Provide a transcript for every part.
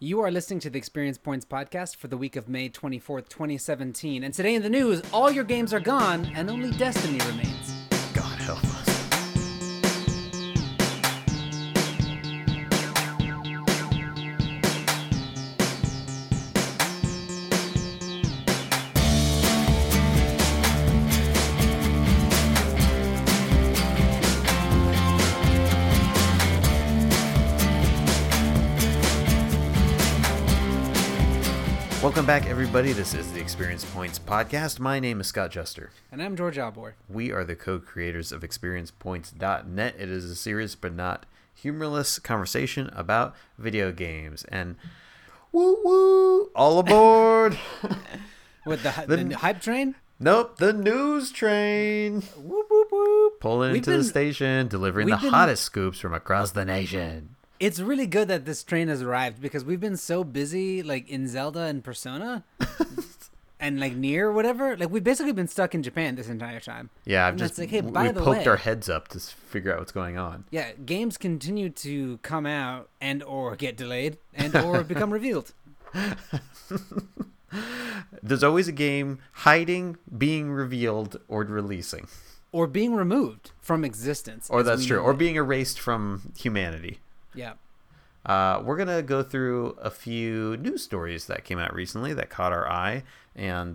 You are listening to the Experience Points podcast for the week of May 24th, 2017. And today in the news, all your games are gone and only Destiny remains. God help us. Welcome back, everybody. This is the Experience Points podcast. My name is Scott Juster. And I'm George Albor. We are the co-creators of ExperiencePoints.net. It is a serious but not humorless conversation about video games. And woo, all aboard! With the hype train? Nope, the news train. Whoop, whoop, whoop. Pulling into the station, delivering the hottest scoops from across the nation. It's really good that this train has arrived because we've been so busy, like in Zelda and Persona, and like Nier, whatever. Like we've basically been stuck in Japan this entire time. Yeah, we poked our heads up to figure out what's going on. Yeah, games continue to come out and or get delayed and or become revealed. There's always a game hiding, being revealed, or releasing, or being removed from existence. Or that's true, or being erased from humanity. Yeah. We're going to go through a few news stories that came out recently that caught our eye and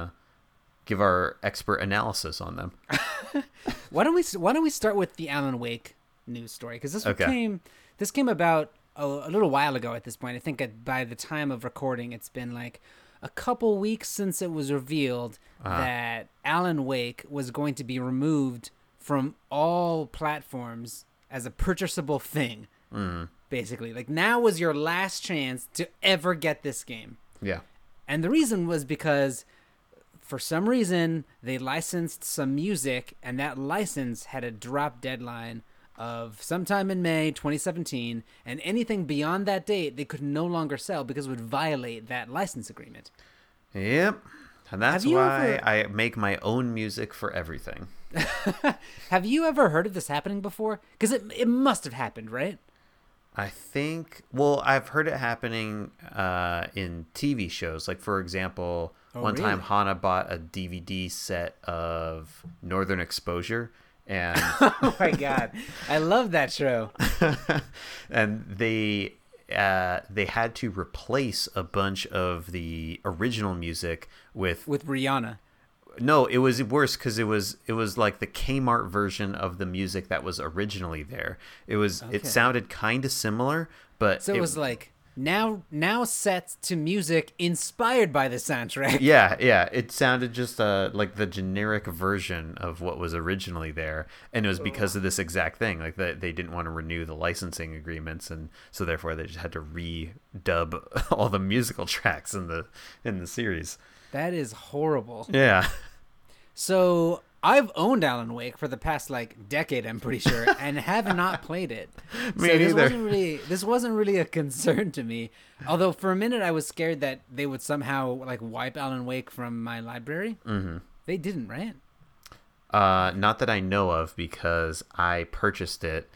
give our expert analysis on them. Why don't we start with the Alan Wake news story? Because this came about a little while ago at this point. I think by the time of recording, it's been like a couple weeks since it was revealed that Alan Wake was going to be removed from all platforms as a purchasable thing. Basically, like now was your last chance to ever get this game. Yeah. And the reason was because for some reason they licensed some music, and that license had a drop deadline of sometime in May 2017, and anything beyond that date they could no longer sell because it would violate that license agreement. Yep. And that's why I make my own music for everything. Have you ever heard of this happening before? Because it must have happened, right? I think, well, I've heard it happening in TV shows. Like, for example, one time Hana bought a DVD set of Northern Exposure. And oh, my God. I love that show. And they had to replace a bunch of the original music with Rihanna. No, it was worse because it was like the Kmart version of the music that was originally there. It sounded kind of similar, but so it was like now set to music inspired by the soundtrack. Yeah, it sounded just like the generic version of what was originally there, and it was because of this exact thing. Like they didn't want to renew the licensing agreements, and so therefore they just had to redub all the musical tracks in the series. That is horrible. Yeah. So I've owned Alan Wake for the past decade, I'm pretty sure, and have not played it. Me neither. This wasn't really a concern to me. Although for a minute I was scared that they would somehow wipe Alan Wake from my library. Mm-hmm. They didn't, right? Not that I know of, because I purchased it.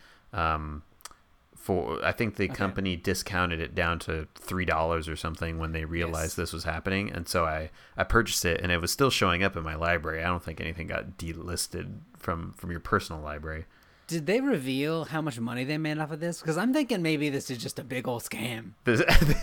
I think the company discounted it down to $3 or something when they realized this was happening, and so I purchased it, and it was still showing up in my library. I don't think anything got delisted from your personal library. Did they reveal how much money they made off of this? Because I'm thinking maybe this is just a big old scam. This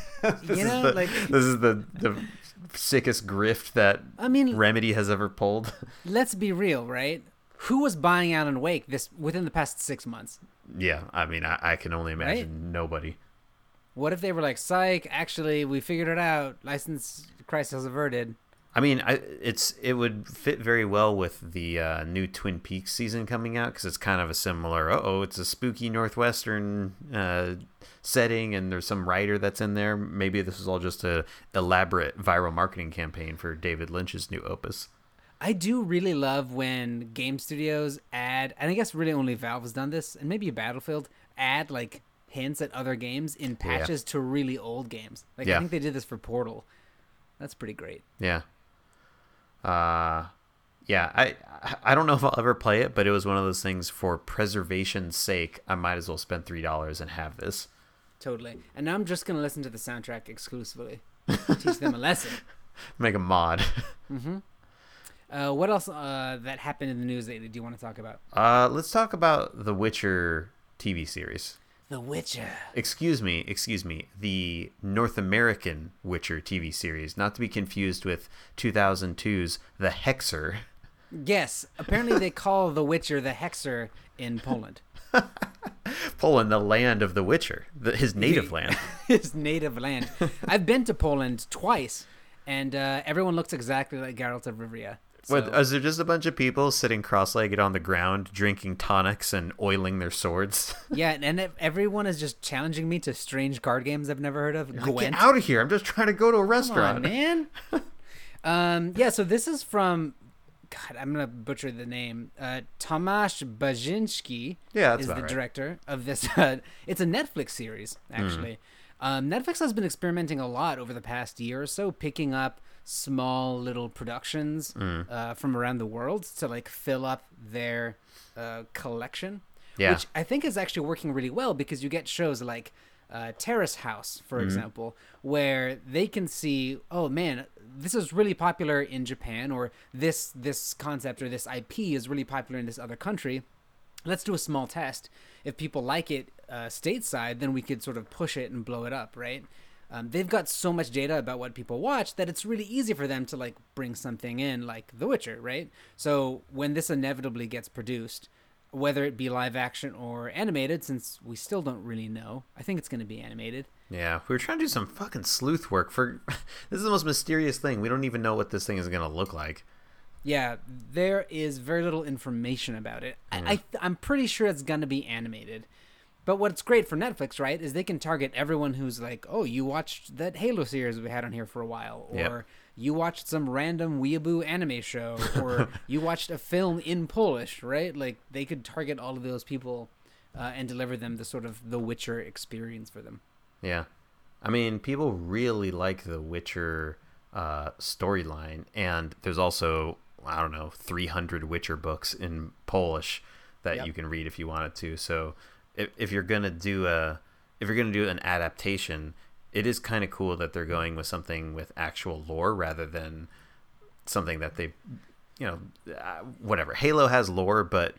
is the sickest grift that Remedy has ever pulled. Let's be real, right? Who was buying Alan Wake within the past 6 months? Yeah, I mean, I can only imagine nobody. What if they were like, psych, actually, we figured it out. License crisis averted. I mean, it would fit very well with the new Twin Peaks season coming out, because it's kind of a similar, it's a spooky Northwestern setting, and there's some writer that's in there. Maybe this is all just a elaborate viral marketing campaign for David Lynch's new opus. I do really love when game studios add, and I guess really only Valve has done this, and maybe Battlefield, add hints at other games in patches to really old games. I think they did this for Portal. That's pretty great. Yeah. I don't know if I'll ever play it, but it was one of those things for preservation's sake. I might as well spend $3 and have this. Totally. And now I'm just going to listen to the soundtrack exclusively. Teach them a lesson. Make a mod. What else that happened in the news lately do you want to talk about? Let's talk about the Witcher TV series. The Witcher. Excuse me. The North American Witcher TV series, not to be confused with 2002's The Hexer. Yes, apparently they call The Witcher the Hexer in Poland. Poland, the land of The Witcher, his native land. His native land. I've been to Poland twice, and everyone looks exactly like Geralt of Rivia. So. What, is there just a bunch of people sitting cross-legged on the ground, drinking tonics and oiling their swords? Yeah, and everyone is just challenging me to strange card games I've never heard of. Get out of here! I'm just trying to go to a restaurant. Come on, man. Yeah, so this is from... God, I'm going to butcher the name. Tomasz Baczynski is the director of this. It's a Netflix series, actually. Netflix has been experimenting a lot over the past year or so, picking up small little productions from around the world to like fill up their collection, which I think is actually working really well because you get shows like Terrace House, for example, where they can see, oh man, this is really popular in Japan, or this concept or this IP is really popular in this other country. Let's do a small test. If people like it stateside, then we could sort of push it and blow it up, right? They've got so much data about what people watch that it's really easy for them to like bring something in like The Witcher, right? So when this inevitably gets produced, whether it be live action or animated, since we still don't really know, I think it's going to be animated. Yeah, we were trying to do some fucking sleuth work for... This is the most mysterious thing. We don't even know what this thing is going to look like. Yeah, there is very little information about it. I'm pretty sure it's going to be animated. But what's great for Netflix, right, is they can target everyone who's like, oh, you watched that Halo series we had on here for a while, or you watched some random weeaboo anime show, or you watched a film in Polish, right? Like, they could target all of those people and deliver them the sort of The Witcher experience for them. Yeah. I mean, people really like the Witcher storyline, and there's also, I don't know, 300 Witcher books in Polish that you can read if you wanted to. So if you're gonna do an adaptation, it is kind of cool that they're going with something with actual lore rather than something that they, whatever. Halo has lore, but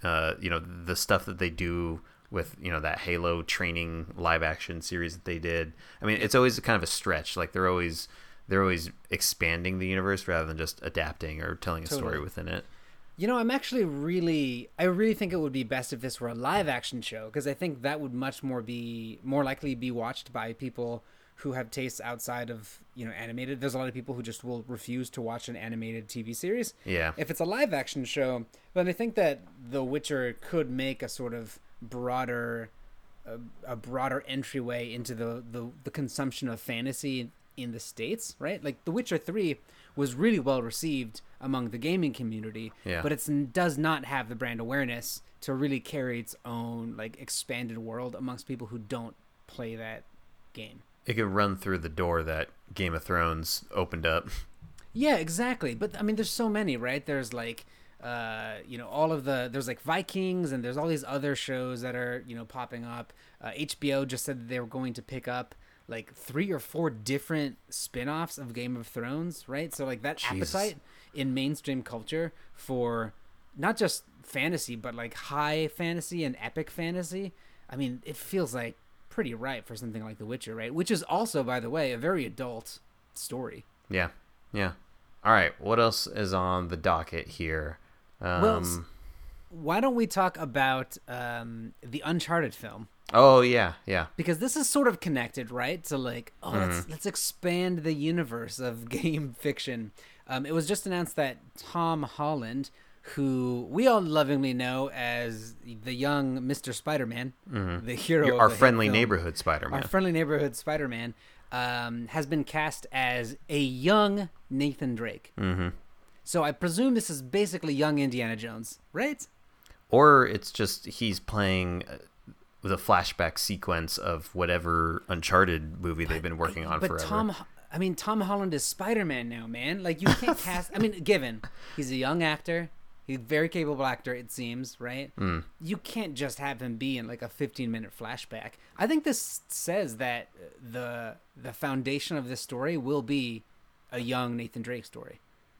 the stuff that they do with that Halo training live action series that they did, I mean, it's always kind of a stretch. Like they're always expanding the universe rather than just adapting or telling a story within it. I'm actually I really think it would be best if this were a live action show, because I think that would much more likely be watched by people who have tastes outside of animated. There's a lot of people who just will refuse to watch an animated TV series. Yeah. If it's a live action show, then I think that The Witcher could make a sort of broader entryway into the consumption of fantasy in the States, right? Like The Witcher 3 was really well received among the gaming community, but it does not have the brand awareness to really carry its own like expanded world amongst people who don't play that game. It could run through the door that Game of Thrones opened up. Yeah, exactly. But I mean, there's so many, right? There's like there's like Vikings, and there's all these other shows that are popping up. HBO just said that they were going to pick up like 3 or 4 different spin-offs of Game of Thrones, right? So like that appetite in mainstream culture for not just fantasy, but like high fantasy and epic fantasy, I mean, it feels like pretty ripe for something like The Witcher, right? Which is also, by the way, a very adult story. Yeah. All right, what else is on the docket here? Well, why don't we talk about the Uncharted film? Oh, yeah. Because this is sort of connected, right? To like, let's expand the universe of game fiction. It was just announced that Tom Holland, who we all lovingly know as the young Mr. Spider-Man, the hero our friendly neighborhood Spider-Man. Our friendly neighborhood Spider-Man has been cast as a young Nathan Drake. Mm-hmm. So I presume this is basically young Indiana Jones, right? Or it's just he's playing with a flashback sequence of whatever Uncharted movie they've been working on forever. Tom Holland is Spider-Man now, man. Like, you can't cast... I mean, given he's a young actor, He's a very capable actor, it seems, right? You can't just have him be in like a 15-minute flashback. I think this says that the foundation of this story will be a young Nathan Drake story.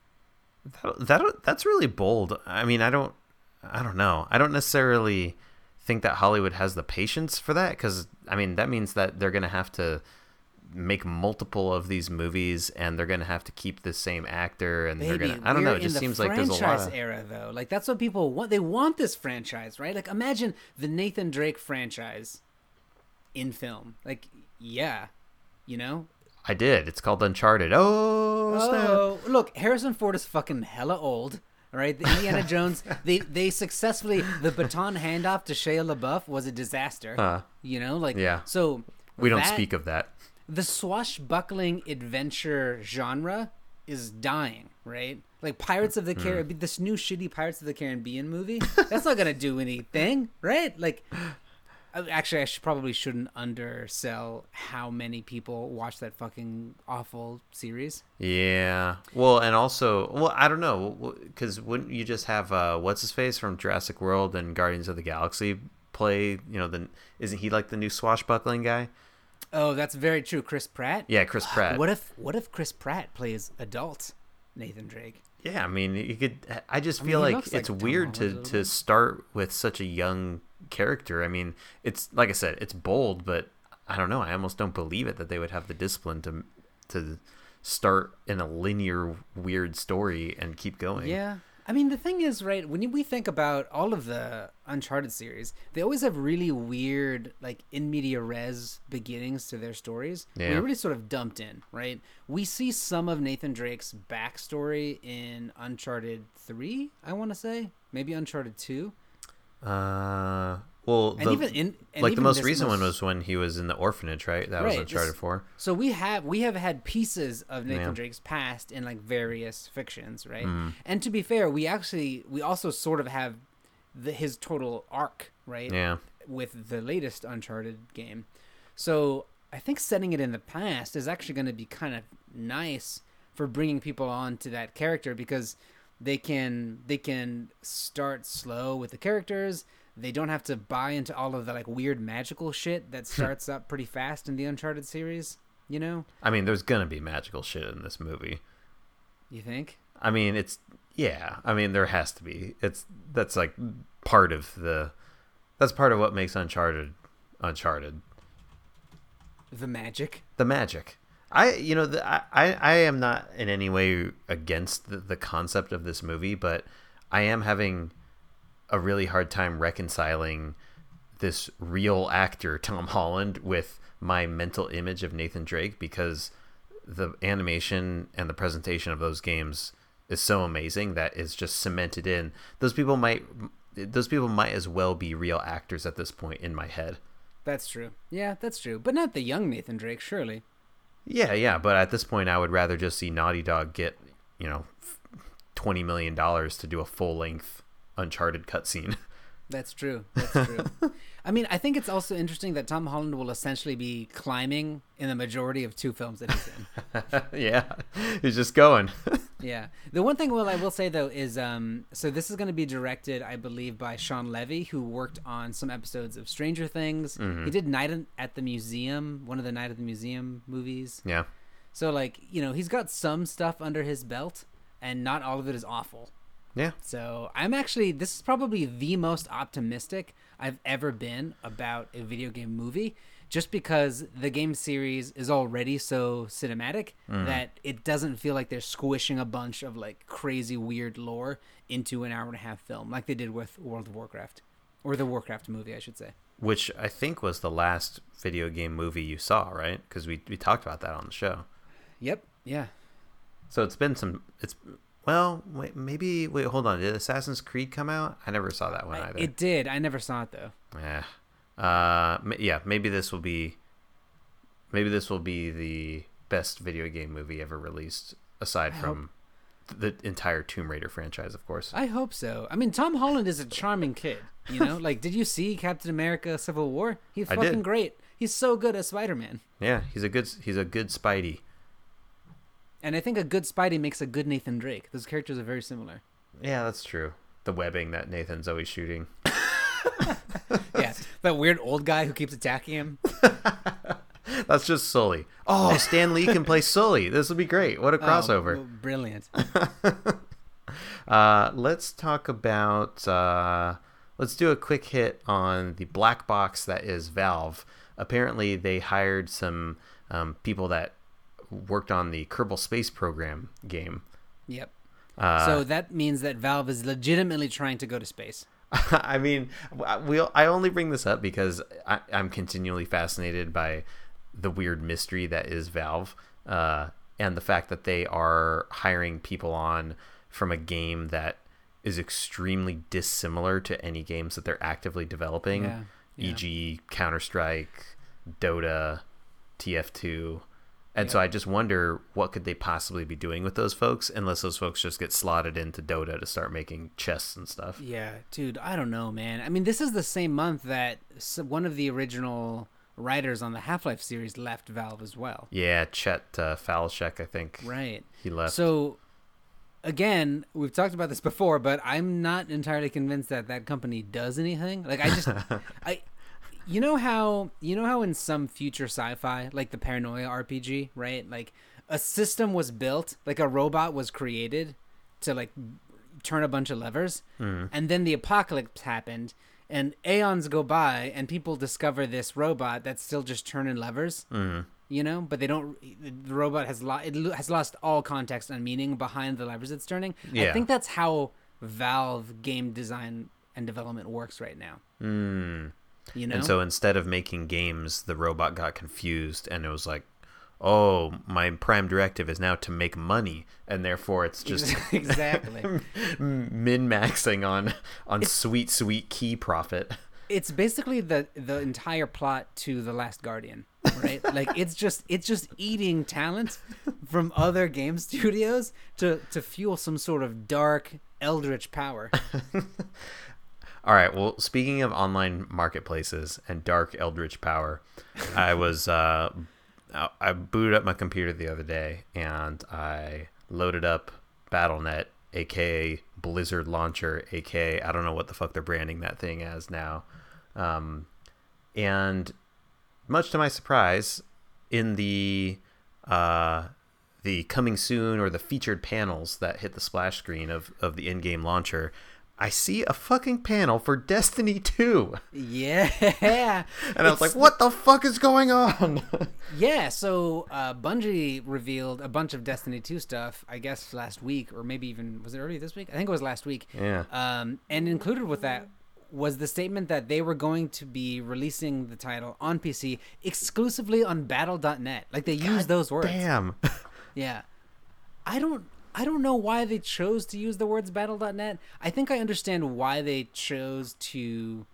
That's really bold. I mean, I don't know. I don't necessarily think that Hollywood has the patience for that, because I mean that means that they're gonna have to make multiple of these movies, and they're gonna have to keep the same actor, and they're gonna, I don't know, it just seems like there's a lot of franchise era though. Like that's what people want. They want this franchise, right? Like imagine the Nathan Drake franchise in film. Like yeah, you know. I did. It's called Uncharted. Oh, snap. Look, Harrison Ford is fucking hella old. Right, the Indiana Jones. They successfully, the baton handoff to Shia LaBeouf was a disaster. You know, like yeah. So we don't speak of that. The swashbuckling adventure genre is dying, right? Like Pirates of the Caribbean, this new shitty Pirates of the Caribbean movie. That's not gonna do anything, right? Like, actually, I probably shouldn't undersell how many people watch that fucking awful series. Yeah. Well, and also, well, I don't know, because wouldn't you just have what's his face from Jurassic World and Guardians of the Galaxy play? You know, isn't he like the new swashbuckling guy? Oh, that's very true. Chris Pratt? Yeah, Chris Pratt. What if Chris Pratt plays adult Nathan Drake? Yeah, I mean, you could. I just feel like it's weird to start with such a young character. I mean, it's like I said, it's bold, but I don't know. I almost don't believe it that they would have the discipline to start in a linear weird story and keep going. Yeah. I mean, the thing is, right, when we think about all of the Uncharted series, they always have really weird, like, in media res beginnings to their stories. Yeah. They're really sort of dumped in, right? We see some of Nathan Drake's backstory in Uncharted 3, I want to say. Maybe Uncharted 2. Well, the most recent one was when he was in the orphanage, right? That was Uncharted 4. So we have had pieces of Nathan Drake's past in like various fictions, right? And to be fair, we also sort of have his total arc, right? Yeah. With the latest Uncharted game. So I think setting it in the past is actually going to be kind of nice for bringing people on to that character, because they can start slow with the characters. They don't have to buy into all of the like weird magical shit that starts up pretty fast in the Uncharted series, you know? I mean, there's gonna be magical shit in this movie. You think? I mean, I mean, there has to be. That's like part of what makes Uncharted. The magic. I am not in any way against the concept of this movie, but I am having a really hard time reconciling this real actor Tom Holland with my mental image of Nathan Drake, because the animation and the presentation of those games is so amazing that it's just cemented in. Those people might as well be real actors at this point in my head. That's true. Yeah, that's true. But not the young Nathan Drake, surely. Yeah, but at this point I would rather just see Naughty Dog get, $20 million to do a full-length Uncharted cutscene. That's true. I mean, I think it's also interesting that Tom Holland will essentially be climbing in the majority of 2 films that he's in. Yeah, he's just going. Yeah. The one thing I will say, though, is so this is going to be directed, I believe, by Sean Levy, who worked on some episodes of Stranger Things. Mm-hmm. He did Night at the Museum, one of the Night at the Museum movies. Yeah. So, like, he's got some stuff under his belt, and not all of it is awful. Yeah. So this is probably the most optimistic I've ever been about a video game movie, just because the game series is already so cinematic that it doesn't feel like they're squishing a bunch of like crazy weird lore into an 1.5-hour film like they did with World of Warcraft, or the Warcraft movie, I should say. Which I think was the last video game movie you saw, right? Because we talked about that on the show. Yep. Yeah. So maybe hold on. Did Assassin's Creed come out? I never saw that one either. It did. I never saw it though. Yeah. Maybe this will be the best video game movie ever released, aside from the entire Tomb Raider franchise, of course. I hope so. I mean, Tom Holland is a charming kid. Like, did you see Captain America: Civil War? He's fucking great. He's so good as Spider-Man. Yeah, he's a good Spidey. And I think a good Spidey makes a good Nathan Drake. Those characters are very similar. Yeah, that's true. the webbing that Nathan's always shooting. Yeah, that weird old guy who keeps attacking him. That's just Sully. Oh, Stan Lee can play Sully. This would be great. What a crossover. Oh, brilliant. Let's talk about... let's do a quick hit on the black box that is Valve. Apparently, they hired some people that worked on the Kerbal Space Program game. Yep. So that means that Valve is legitimately trying to go to space. I mean, I only bring this up because I'm continually fascinated by the weird mystery that is Valve, and the fact that they are hiring people on from a game that is extremely dissimilar to any games that they're actively developing, e.g. Counter-Strike, Dota, TF2. And so I just wonder what could they possibly be doing with those folks, unless those folks just get slotted into Dota to start making chests and stuff. Yeah, dude, I don't know, man. I mean, this is the same month that one of the original writers on the Half-Life series left Valve as well. Yeah, Chet Falchek, I think. Right. He left. So, again, we've talked about this before, but I'm not entirely convinced that that company does anything. Like, I just... You know how in some future sci-fi, like the Paranoia RPG, right? Like a system was built, like a robot was created to like turn a bunch of levers, and then the apocalypse happened, and aeons go by, and people discover this robot that's still just turning levers. You know, but they don't. The robot has lost all context and meaning behind the levers it's turning. Yeah. I think that's how Valve game design and development works right now. You know? And so instead of making games, the robot got confused and it was like, oh, my prime directive is now to make money, and therefore it's just exactly min-maxing on sweet key profit. It's basically the entire plot to The Last Guardian, right? Like it's just eating talent from other game studios to fuel some sort of dark eldritch power. All right. Well, speaking of online marketplaces and dark eldritch power, I was I booted up my computer the other day and I loaded up Battle.net, aka Blizzard Launcher, aka I don't know what the fuck they're branding that thing as now. And much to my surprise, in the coming soon or the featured panels that hit the splash screen of the in-game launcher, I see a fucking panel for Destiny 2. Yeah. And I was like, what the fuck is going on? Yeah, so Bungie revealed a bunch of Destiny 2 stuff, I guess last week, or maybe even, was it early this week? I think it was last week. Yeah. And included with that was the statement that they were going to be releasing the title on PC exclusively on Battle.net. Like, they used those words. Damn. Yeah. I don't know why they chose to use the words Battle.net. I think I understand why they chose to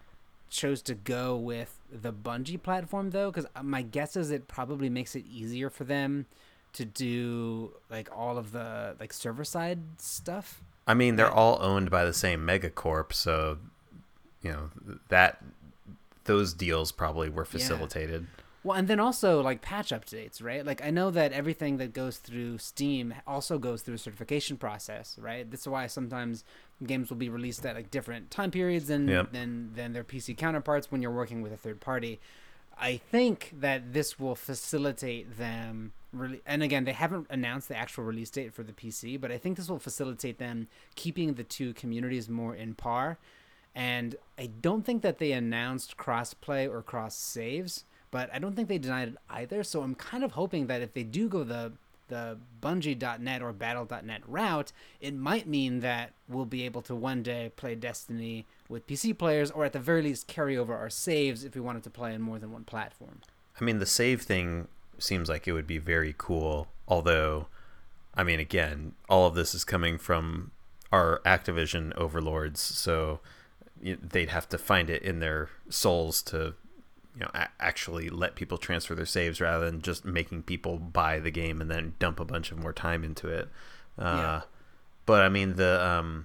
go with the Bungie platform, though, because my guess is it probably makes it easier for them to do like all of the like server side stuff. I mean, they're all owned by the same megacorp, so you know that those deals probably were facilitated. Yeah. Well, and then also like patch updates, right? Like I know that everything that goes through Steam also goes through a certification process, right? That's why sometimes games will be released at like different time periods than their PC counterparts when you're working with a third party. I think that this will facilitate them really, and again, they haven't announced the actual release date for the PC, but I think this will facilitate them keeping the two communities more in par. And I don't think that they announced cross-play or cross-saves, but I don't think they denied it either. So I'm kind of hoping that if they do go the Bungie.net or Battle.net route, it might mean that we'll be able to one day play Destiny with PC players, or at the very least carry over our saves if we wanted to play on more than one platform. I mean, the save thing seems like it would be very cool, although, I mean, again, all of this is coming from our Activision overlords, so they'd have to find it in their souls to actually let people transfer their saves rather than just making people buy the game and then dump a bunch of more time into it. But I mean, the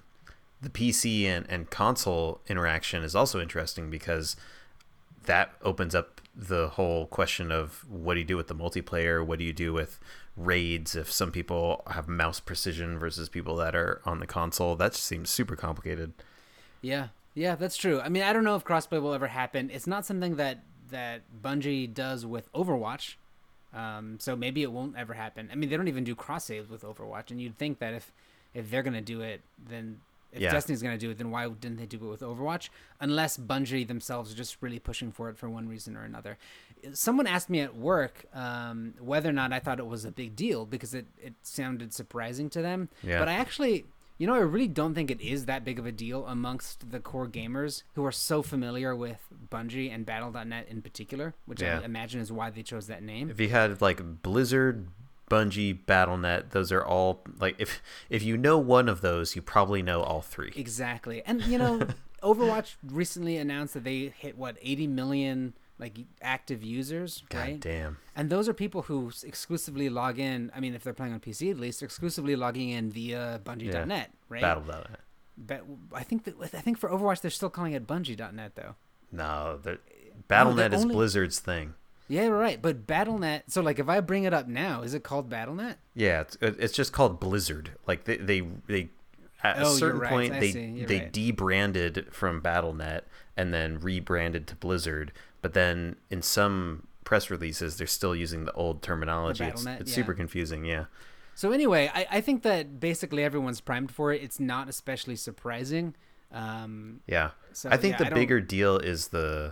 PC and console interaction is also interesting because that opens up the whole question of what do you do with the multiplayer? What do you do with raids if some people have mouse precision versus people that are on the console? That just seems super complicated. Yeah, yeah, that's true. I mean, I don't know if crossplay will ever happen. It's not something that Bungie does with Overwatch, so maybe it won't ever happen. I mean, they don't even do cross saves with Overwatch, and you'd think that if they're gonna do it, then if Destiny's gonna do it, then why didn't they do it with Overwatch? Unless Bungie themselves are just really pushing for it for one reason or another. Someone asked me at work whether or not I thought it was a big deal because it sounded surprising to them. Yeah. But I actually, I really don't think it is that big of a deal amongst the core gamers who are so familiar with Bungie and Battle.net in particular, which I imagine is why they chose that name. If you had like Blizzard, Bungie, Battle.net, those are all like if you know one of those, you probably know all three. Exactly. And Overwatch recently announced that they hit 80 million like active users, God right? damn. And those are people who exclusively log in. I mean, if they're playing on PC at least, exclusively logging in via Bungie.net, right? Battle.net. But I think for Overwatch they're still calling it Bungie.net though. No, Battle.net is Blizzard's thing. Yeah, right. But Battle.net. So like, if I bring it up now, is it called Battle.net? Yeah, it's just called Blizzard. Like they at a certain point they debranded from Battle.net and then rebranded to Blizzard. But then in some press releases, they're still using the old terminology. It's super confusing. Yeah. So anyway, I think that basically everyone's primed for it. It's not especially surprising. Yeah. So, I think the bigger deal is the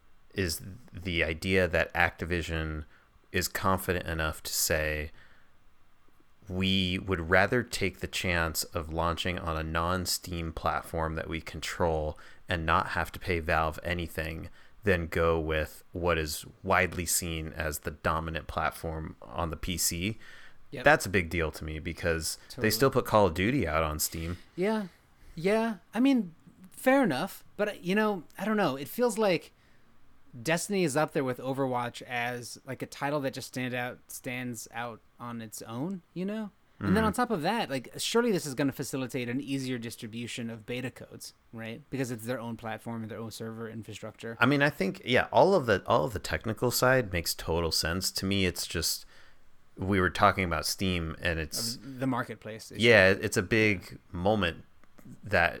idea that Activision is confident enough to say, we would rather take the chance of launching on a non-Steam platform that we control and not have to pay Valve anything than go with what is widely seen as the dominant platform on the PC. Yep. That's a big deal to me because they still put Call of Duty out on Steam. Yeah. Yeah. I mean, fair enough. But, I don't know. It feels like Destiny is up there with Overwatch as like a title that just stands out on its own, And then on top of that, like surely this is going to facilitate an easier distribution of beta codes, right? Because it's their own platform and their own server infrastructure. I mean, I think all of the technical side makes total sense to me. It's just we were talking about Steam and it's the marketplace issue. Yeah, it's a big moment that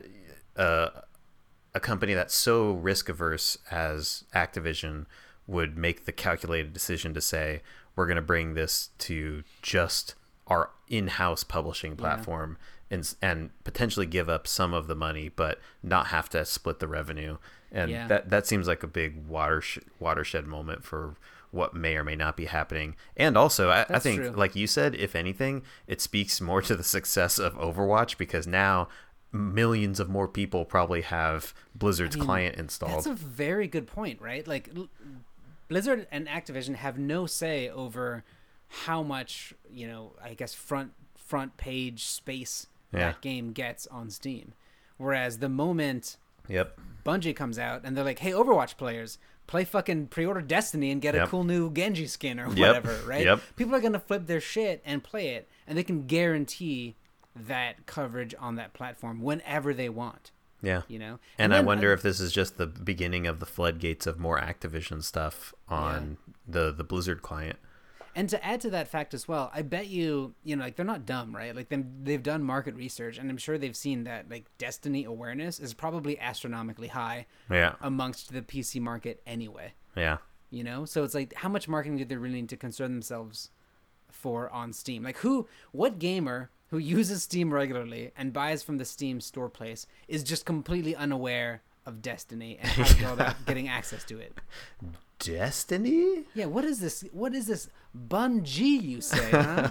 a company that's so risk averse as Activision would make the calculated decision to say, we're going to bring this to just our in-house publishing platform and potentially give up some of the money, but not have to split the revenue. And that seems like a big watershed moment for what may or may not be happening. And also, I think, true. Like you said, if anything, it speaks more to the success of Overwatch because now millions of more people probably have Blizzard's client installed. That's a very good point, right? Like Blizzard and Activision have no say over how much, I guess front page space that game gets on Steam. Whereas the moment Bungie comes out and they're like, hey, Overwatch players, pre-order Destiny and get a cool new Genji skin or whatever, right? People are going to flip their shit and play it, and they can guarantee that coverage on that platform whenever they want. Yeah. And I wonder if this is just the beginning of the floodgates of more Activision stuff on the Blizzard client. And to add to that fact as well, I bet like they're not dumb, right? Like they've done market research, and I'm sure they've seen that like Destiny awareness is probably astronomically high amongst the PC market anyway. Yeah. So it's like, how much marketing do they really need to concern themselves for on Steam? Like what gamer who uses Steam regularly and buys from the Steam store place is just completely unaware of Destiny and how to go about getting access to it? Destiny? Yeah, what is this? What is this Bungie, you say, huh?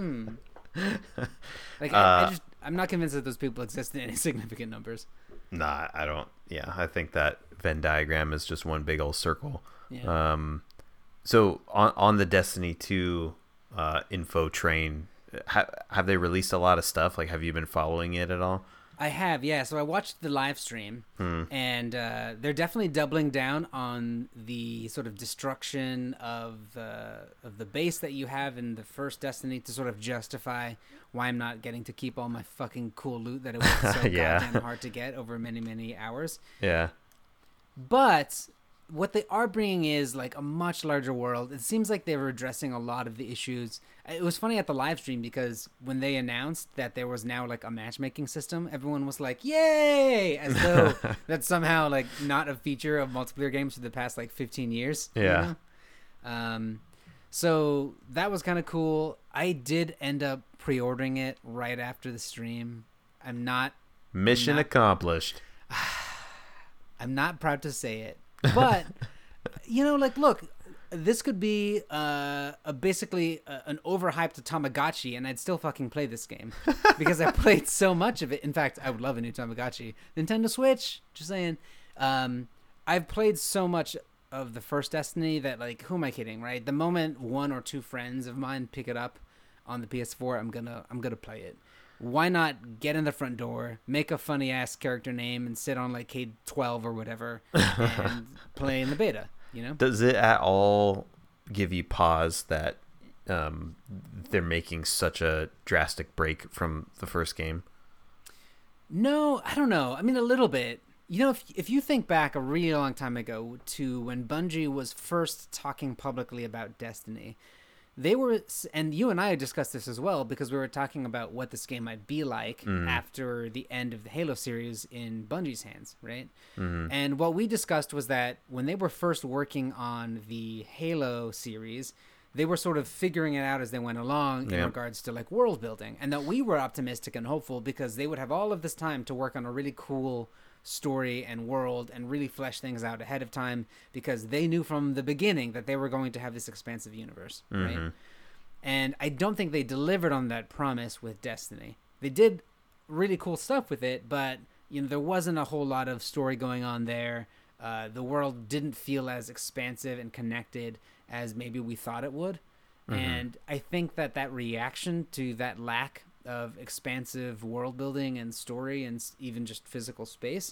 Like, I'm not convinced that those people exist in any significant numbers. Nah, I don't. Yeah, I think that Venn diagram is just one big old circle. Yeah. So on the Destiny 2 info train, have they released a lot of stuff? Like, have you been following it at all? I have, yeah. So I watched the live stream, and they're definitely doubling down on the sort of destruction of the base that you have in the first Destiny to sort of justify why I'm not getting to keep all my fucking cool loot that it was so goddamn hard to get over many, many hours. Yeah. But what they are bringing is like a much larger world. It seems like they were addressing a lot of the issues. It was funny at the live stream because when they announced that there was now like a matchmaking system, everyone was like, "Yay!" As though that's somehow like not a feature of multiplayer games for the past like 15 years. Yeah. You know? So that was kind of cool. I did end up pre-ordering it right after the stream. Mission accomplished. I'm not proud to say it, but you know, like, look, this could be basically an overhyped Tamagotchi, and I'd still fucking play this game because I played so much of it. In fact, I would love a new Tamagotchi. Nintendo Switch, just saying. I've played so much of the first Destiny that, like, who am I kidding, right? The moment one or two friends of mine pick it up on the PS4, I'm gonna play it. Why not get in the front door, make a funny ass character name, and sit on like K12 or whatever and play in the beta? You know? Does it at all give you pause that they're making such a drastic break from the first game? No, I don't know. I mean, a little bit. You know, if you think back a really long time ago to when Bungie was first talking publicly about Destiny, they were, and you and I discussed this as well because we were talking about what this game might be like after the end of the Halo series in Bungie's hands, right? Mm-hmm. And what we discussed was that when they were first working on the Halo series, they were sort of figuring it out as they went along in regards to like world building, and that we were optimistic and hopeful because they would have all of this time to work on a really cool story and world and really flesh things out ahead of time because they knew from the beginning that they were going to have this expansive universe, right? And I don't think they delivered on that promise with Destiny. They did really cool stuff with it, but you know, there wasn't a whole lot of story going on there. The world didn't feel as expansive and connected as maybe we thought it would. And I think that reaction to that lack of expansive world building and story and even just physical space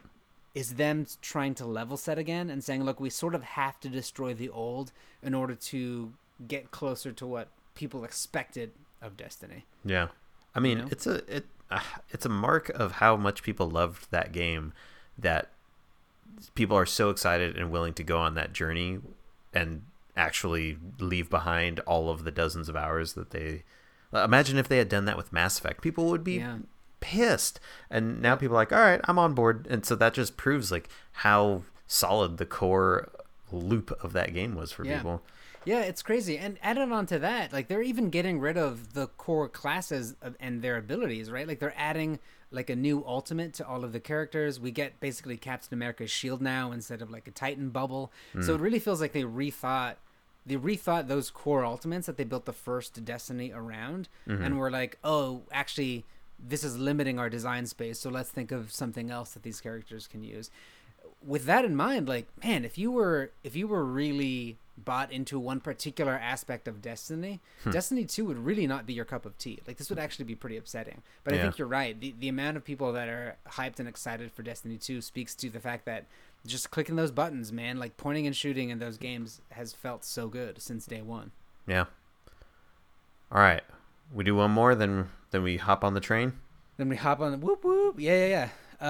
is them trying to level set again and saying, look, we sort of have to destroy the old in order to get closer to what people expected of Destiny. Yeah. I mean, you know? It's a mark of how much people loved that game that people are so excited and willing to go on that journey and actually leave behind all of the dozens of hours that they... Imagine if they had done that with Mass Effect. People would be pissed. And now people are like, all right, I'm on board. And so that just proves like how solid the core loop of that game was for people. Yeah, it's crazy. And added on to that, like they're even getting rid of the core classes and their abilities, right? Like they're adding like a new ultimate to all of the characters. We get basically Captain America's shield now instead of like a Titan bubble. So it really feels like they rethought those core ultimates that they built the first Destiny around and were like, oh, actually, this is limiting our design space, so let's think of something else that these characters can use. With that in mind, like, man, if you were really bought into one particular aspect of Destiny, Destiny 2 would really not be your cup of tea. Like, this would actually be pretty upsetting. But I think you're right. The amount of people that are hyped and excited for Destiny 2 speaks to the fact that just clicking those buttons, man, like pointing and shooting in those games has felt so good since day one. Yeah. All right. We do one more, then we hop on the train? Then we hop on the whoop whoop. Yeah.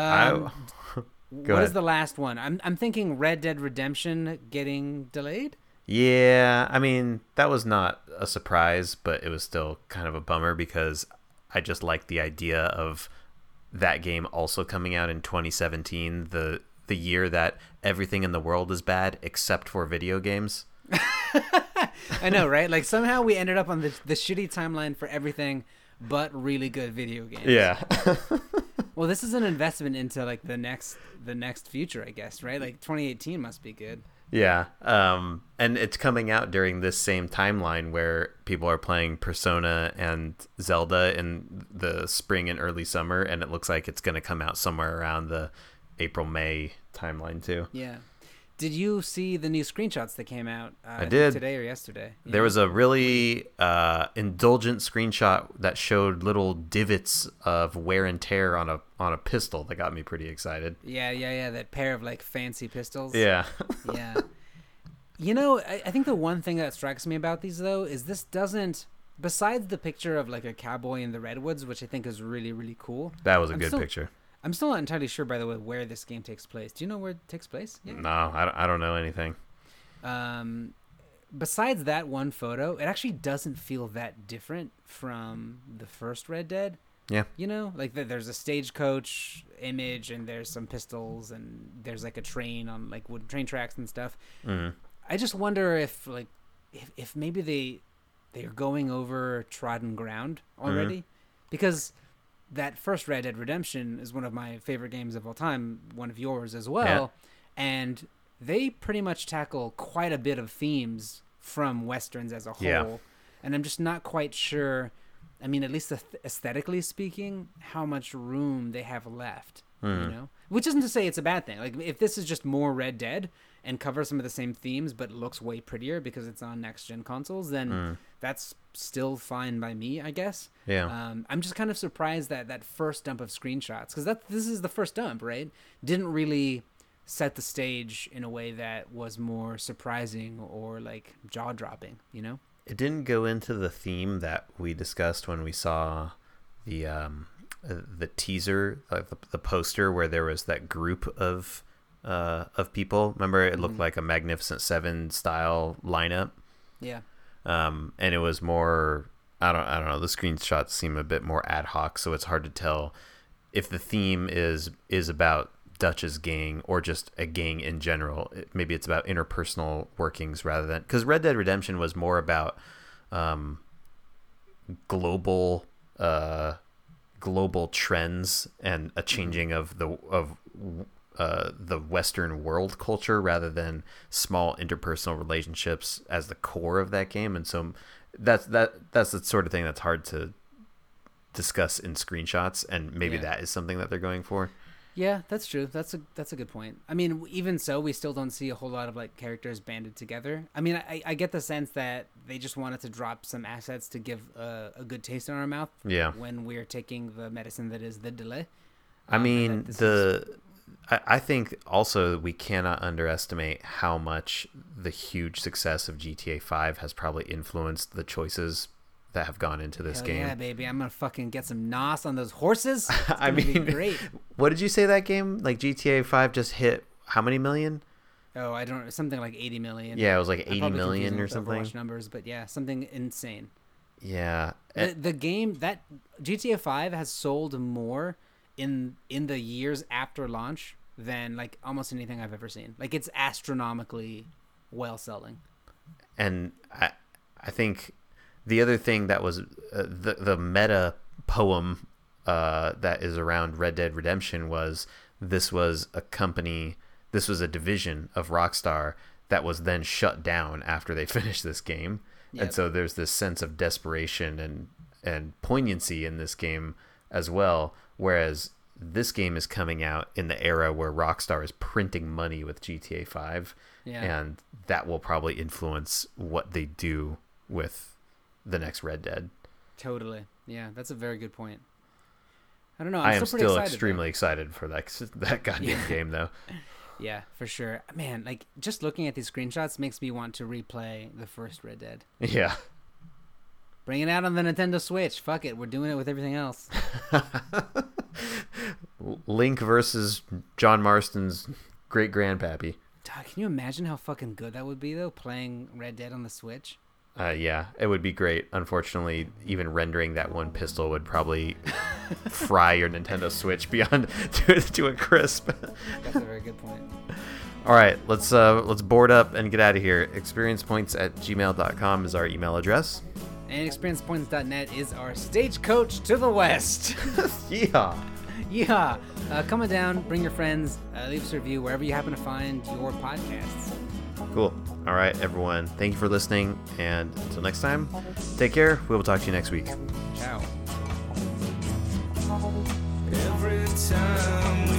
What is the last one? I'm thinking Red Dead Redemption getting delayed? Yeah, I mean, that was not a surprise, but it was still kind of a bummer because I just like the idea of that game also coming out in 2017, the year that everything in the world is bad except for video games. I know, right? Like somehow we ended up on the shitty timeline for everything but really good video games. Yeah. Well, this is an investment into like the next future, I guess, right? Like 2018 must be good. Yeah. And it's coming out during this same timeline where people are playing Persona and Zelda in the spring and early summer, and it looks like it's going to come out somewhere around the April-May timeline too. Yeah. Did you see the new screenshots that came out I did. Today or yesterday? There was a really indulgent screenshot that showed little divots of wear and tear on a pistol that got me pretty excited. Yeah. That pair of like fancy pistols. Yeah. Yeah. You know, I think the one thing that strikes me about these though is this doesn't, besides the picture of like a cowboy in the redwoods, which I think is really, really cool. That was a good picture. I'm still not entirely sure, by the way, where this game takes place. Do you know where it takes place? Yeah. No, I don't know anything. Besides that one photo, it actually doesn't feel that different from the first Red Dead. Yeah. You know, like there's a stagecoach image and there's some pistols and there's like a train on like wooden train tracks and stuff. Mm-hmm. I just wonder if maybe they're going over trodden ground already, because that first Red Dead Redemption is one of my favorite games of all time, one of yours as well, and they pretty much tackle quite a bit of themes from Westerns as a whole, and I'm just not quite sure, I mean, at least aesthetically speaking, how much room they have left, you know? Which isn't to say it's a bad thing. Like, if this is just more Red Dead and covers some of the same themes but looks way prettier because it's on next-gen consoles, then that's still fine by me, I guess. Yeah. I'm just kind of surprised that first dump of screenshots, because this is the first dump, right? Didn't really set the stage in a way that was more surprising or, like, jaw-dropping, you know? It didn't go into the theme that we discussed when we saw the teaser, like the poster, where there was that group of people. Remember, it looked like a Magnificent Seven style lineup. Yeah. And it was more, I don't know. The screenshots seem a bit more ad hoc, so it's hard to tell if the theme is about Dutch's gang or just a gang in general. Maybe it's about interpersonal workings rather than, because Red Dead Redemption was more about global trends and a changing of the Western world culture rather than small interpersonal relationships as the core of that game. And so that's the sort of thing that's hard to discuss in screenshots, and maybe that is something that they're going for. Yeah, that's true. That's a good point. I mean, even so, we still don't see a whole lot of like characters banded together. I mean, I get the sense that they just wanted to drop some assets to give a good taste in our mouth. Yeah. When we're taking the medicine that is the delay. I mean, I think also we cannot underestimate how much the huge success of GTA 5 has probably influenced the choices that have gone into this game. Yeah, baby, I'm gonna fucking get some NOS on those horses. I mean, great. What did you say that game? Like GTA 5 just hit how many million? Oh, I don't know, something like 80 million. Yeah, it was like 80 million or something. Overwatch numbers, but yeah, something insane. Yeah. The game that GTA 5 has sold more in the years after launch than like almost anything I've ever seen. Like, it's astronomically well selling. And I think the other thing that was the meta poem that is around Red Dead Redemption was this was a division of Rockstar that was then shut down after they finished this game. Yep. And so there's this sense of desperation and poignancy in this game as well, whereas this game is coming out in the era where Rockstar is printing money with GTA 5, and that will probably influence what they do with the next Red Dead. Totally. Yeah, that's a very good point. I don't know. I am still extremely excited for that goddamn game, though. Yeah, for sure. Man, like, just looking at these screenshots makes me want to replay the first Red Dead. Yeah. Bring it out on the Nintendo Switch. Fuck it. We're doing it with everything else. Link versus John Marston's great-grandpappy. Can you imagine how fucking good that would be, though, playing Red Dead on the Switch? Yeah, it would be great. Unfortunately, even rendering that one pistol would probably fry your Nintendo Switch beyond to a crisp. That's a very good point. All right, let's board up and get out of here. experiencepoints@gmail.com is our email address. And experiencepoints.net is our stagecoach to the west. Yeehaw. Yeehaw. Coming down, bring your friends, leave us a review wherever you happen to find your podcasts. Cool. All right, everyone. Thank you for listening. And until next time, take care. We will talk to you next week. Ciao. Every time